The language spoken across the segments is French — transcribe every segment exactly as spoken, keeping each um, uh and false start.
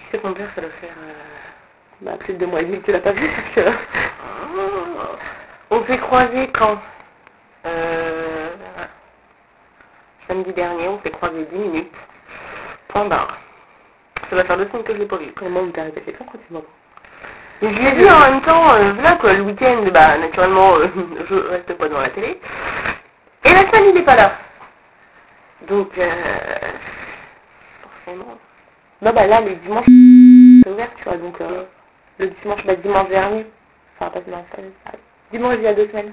sais que mon père, ça doit faire euh, bah, plus de deux mois et demi que tu l'as pas vu, parce que on s'est croisés quand euh, samedi dernier, on s'est croisés dix minutes. Point barre. Ça va faire deux semaines que je l'ai pas vu. Comment mon père est pété quand tu m'entends. Et je l'ai vu en même temps, euh, là quoi, le week-end, bah naturellement, euh, je reste pas devant la télé. Et la semaine, il n'est pas là. Donc, euh, forcément. Non, bah là, les dimanches, c'est ouvert, tu vois, donc euh, le dimanche, bah dimanche dernier, enfin pas dimanche, pas dimanche il y a deux semaines.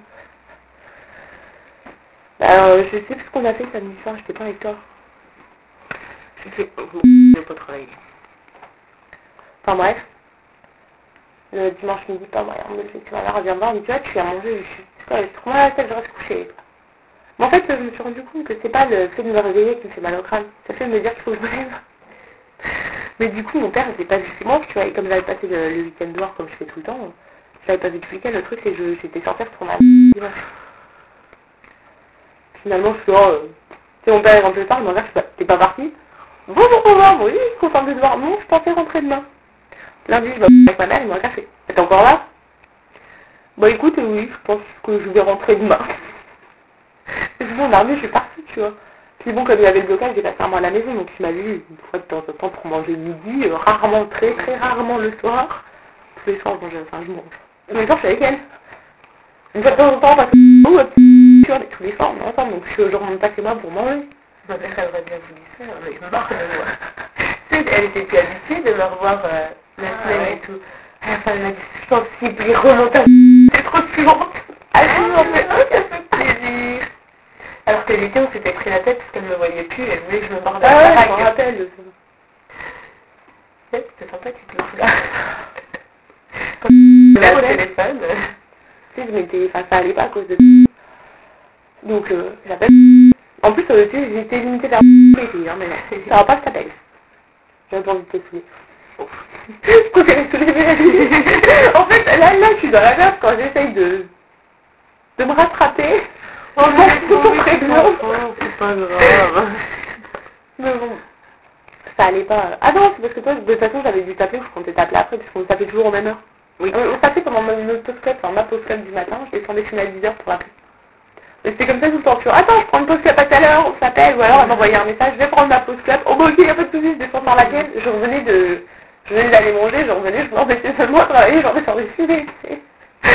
Bah, euh, je sais plus ce qu'on a fait samedi soir, j'étais pas avec toi. Je sais, je vais pas travailler. Enfin bref, le dimanche midi, pas moyen, me dit, tu vas là, reviens voir, mais tu vois, tu as mangé, je suis, je sais pas, trop mal à la tête, je reste couchée. Mais en fait, je me suis rendu compte que c'est pas le fait de me réveiller qui me fait mal au crâne, c'est le fait de me dire qu'il faut que je me lève. Mais du coup, mon père n'était pas juste dimanche, tu vois, et comme j'avais passé le, le week-end dehors, comme je fais tout le temps, j'avais pas vu tout le week-end, le truc c'est que je- j'étais sortie pour ma dimanche. Finalement, je suis là, euh, tu sais, mon père est rentré tard, il me regarde, je suis pas, t'es pas parti? Bonjour, bonjour, oui, content de te voir, non, je pensais rentrer demain. Lundi, je vais avec ma mère, il me regarde, je fais, t'es encore là? Bah écoute, oui, je pense que je vais rentrer demain. Et puis bon, mardi, je suis partie, tu vois. Puis bon, comme il y avait le blocage, j'ai passé un mois à la maison, donc il m'a vu une fois de temps en temps pour manger le midi, euh, rarement, très très rarement le soir. Tous les soirs, je mangeais, enfin je mange. En même temps, je suis avec elle. Une fois de temps en temps, parce que oh, tu vois, mais tous les soirs, on est ensemble, donc je, je remonte pas chez moi pour manger. Ma mère, elle aurait bien voulu ça, mais je me marre de moi. Tu sais, elle était plus habituée de me revoir euh, la ah, semaine ouais. Et tout. À la fin, elle m'a dit, je t'en supplie, remonte à c'est trop suivante. Elle m'en fait un, ça fait plaisir. Alors que l'été, on s'était pris la tête parce qu'elle ne me voyait plus, elle voulait que je me barre de la baraque. Ah ouais, je me rappelle. C'était sympathique le coup là. Quand je l'ai au téléphone, tu sais, je m'étais, enfin ça allait pas à cause de... Donc euh, j'appelle... En plus, euh, tu sais, j'étais limitée vers les filles, hein, mais non, ça va pas que t'appelles. J'ai pas envie de te saouler. Je préfère te soulever. En fait, là, là, je suis dans la merde quand j'essaye de... de me rattraper. Oh non, c'est prénom. C'est pas grave. Mais bon, ça allait pas. Ah non, c'est parce que toi, de toute façon, j'avais dû t'appeler, je comptais t'appeler après, puisqu'on s'appelait toujours en même heure. Oui. On, on s'appelait pendant notre pause club, enfin ma pause club du matin, je descendais chez ma dix heures pour appeler. Et c'était comme ça tout le temps, tu vois, attends, je prends une pause club à telle heure, on s'appelle, ou alors elle m'envoyait un message, je vais prendre ma pause club, oh bon ok, y a pas de soucis, je descends par laquelle, je revenais de... Je venais d'aller manger, je revenais, je m'embêtais seulement à travailler, j'en ai sur des filets, tu sais.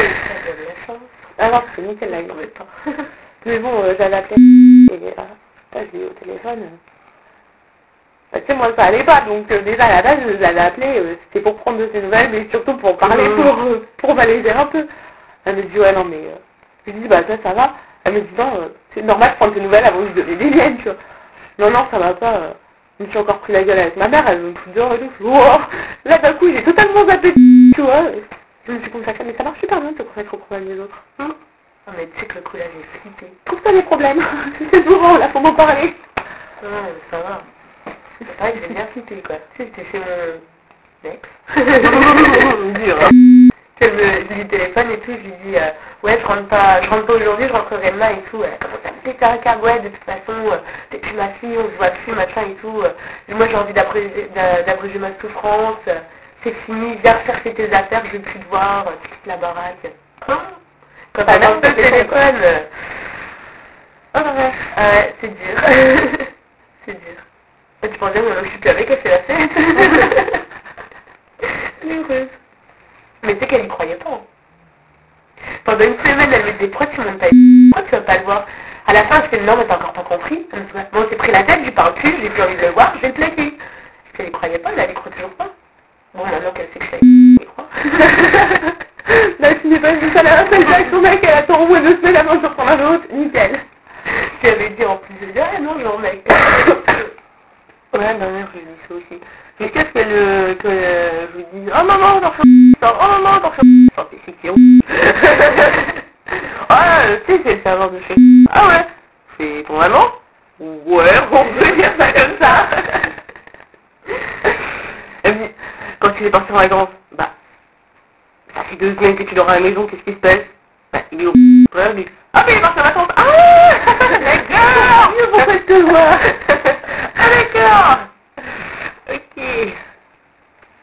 Ah non, c'est nickel là, il en met pas. Mais bon, euh, j'avais appelé et euh, là, je l'ai eu au téléphone. Euh. Bah, tu sais, moi ça allait pas, donc euh, déjà à la base, je l'avais appelé, euh, c'était pour prendre de ses nouvelles, mais surtout pour parler, mmh. pour, euh, pour m'alléger un peu. Elle me dit, ouais, non, mais... Euh... Je lui dis, bah ça, ça va. Elle me dit, non, euh, c'est normal de prendre tes nouvelles avant de lui donner des miennes, tu vois. Non, non, ça va pas. Euh... Je me suis encore pris la gueule avec ma mère, elle me fout dehors et tout. Je fais, wow. Là, d'un coup, j'ai totalement zappé, tu vois. Je me suis consacrée, mais ça marche super bien de se consacrer aux problèmes des autres. Hein. Ah mais tu sais que le coup là j'ai flippé. Trouve pas des problèmes, c'est souvent là, faut m'en parler. Ouais, ça va. C'est vrai que j'ai bien flippé quoi. Tu sais, j'étais chez mon ex. Dur. Je lui téléphone et tout, je lui dis euh, ouais je rentre pas, je rentre pas aujourd'hui, je rentrerai demain et tout. Elle commence à me péter un câble, ouais de toute façon, euh, t'es plus ma fille, on se voit plus, machin et tout. Euh, moi j'ai envie d'abréger d'abréger ma souffrance, euh, c'est fini, viens rechercher tes affaires, je veux plus te voir, tu quittes la baraque. Hein. Quand t'as même le téléphone, oh ouais, ouais, c'est dur. C'est dur. Et tu pensais, moi je suis plus avec elle, c'est la fête. Heureuse. Mais tu sais qu'elle y croyait pas. Pendant une semaine, elle me disait, pourquoi tu montes pas, pourquoi tu vas pas le voir? À la fin, je fais, non, mais t'as encore pas compris. Elle me dit, bon, on s'est pris la tête, je lui parle plus, j'ai plus envie de le voir, je vais le plaquer. Elle y croyait pas, mais elle y croit toujours pas. Bon, maintenant qu'elle sait que je y crois. Là, tu n'es pas juste à la seule avec son mec, elle attend au moins deux semaines avant de reprendre un autre, nickel. Tu avais dit en plus, je dis, ah non, genre mec. Ouais, ma mère, je lui dis ça aussi. Jusqu'à ce qu'elle, euh, que euh, je lui dise, oh maman, t'en fais un oh maman, t'en fais un c'est c'est qui ah, tu sais, c'est le serveur de chez ah ouais, c'est ton maman? Ouais, on peut dire ça comme ça. Elle me dit, quand tu es parti en vacances, bah, ça fait deux semaines que tu dors à la maison, qu'est-ce qui se passe? Bah, il est au ouais, je dis, ah mais il est parti en vacances, ah d'accord, mieux pour faire que moi. Ah d'accord. Ok.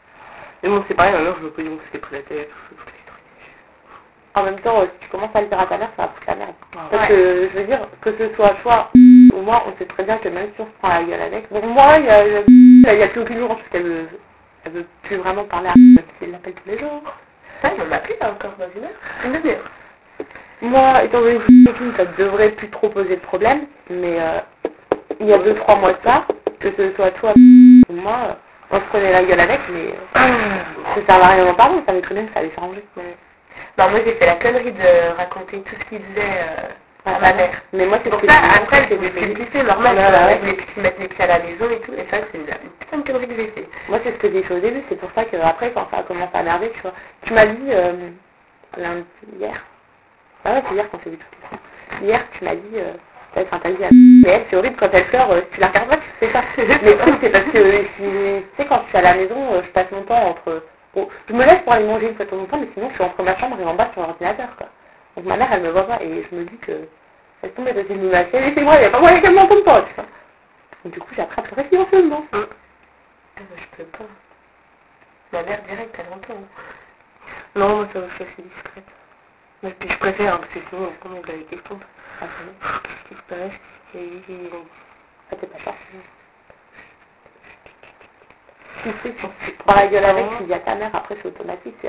pareil, alors je me pose donc c'était pris la tête. En même temps, si tu commences à le dire à ta mère, ça va foutre la merde. Parce que, je veux dire, que ce soit toi ou moi, on sait très bien que même si on se prend la gueule avec... Bon, moi, il y a, il y a plus aucune jour, parce qu'elle veut, elle veut plus vraiment parler à même si elle l'appelle tous les jours. Ça, je m'appelle encore dans une heure. Une demi-heure. Moi, étant donné que je suis ça devrait plus trop poser de problème, mais euh, il y a deux, trois mois de ça, que ce soit toi ou moi, euh, on se prenait la gueule avec, mais euh, ça servait à rien d'en parler, ça avait très bien que ça allait s'arranger. Ouais. Non, moi j'ai fait la connerie de raconter tout ce qu'il faisait euh, à ma mère. Mais moi c'est pour ça, après c'est des publicités normales, les petits mettre les pieds à la maison et tout, et ça c'est une, une putain de connerie que j'ai fait. Moi c'est ce que j'ai fait au début, c'est pour ça qu'après quand ça a commencé à m'énerver, tu vois, tu m'as dit, euh, lundi, hier, ah ouais c'est hier qu'on s'est vu toutes les fois. Hier tu m'as dit, euh, t'as enfin, t'as dit à mais elle c'est horrible quand elle pleure, euh, si tu la regardes pas, tu fais ça. Mais le truc c'est parce que, si, tu sais quand je suis à la maison, euh, je passe mon temps entre... Bon, je me lève pour aller manger une fois de temps en temps, mais sinon je suis entre ma chambre et en bas sur l'ordinateur, quoi. Donc ma mère, elle me voit pas, et je me dis que... Elle tombe de me lâcher, laissez-moi, il n'y a pas moyen qu'elle m'entende pas, tu vois. Donc du coup, j'ai appris à pleurer silencieusement. Hum. Ah bah, je peux pas. Ma mère, direct, elle entend. Non, moi, ça, je suis assez discrète. Mais je préfère, hein, parce que sinon, elle tombe avec les pompes. Ah, qu'est-ce qui se passe? Ça t'est pas sorti. Tu sais, si tu prends la gueule avec, tu dis à ta mère, après c'est automatique, c'est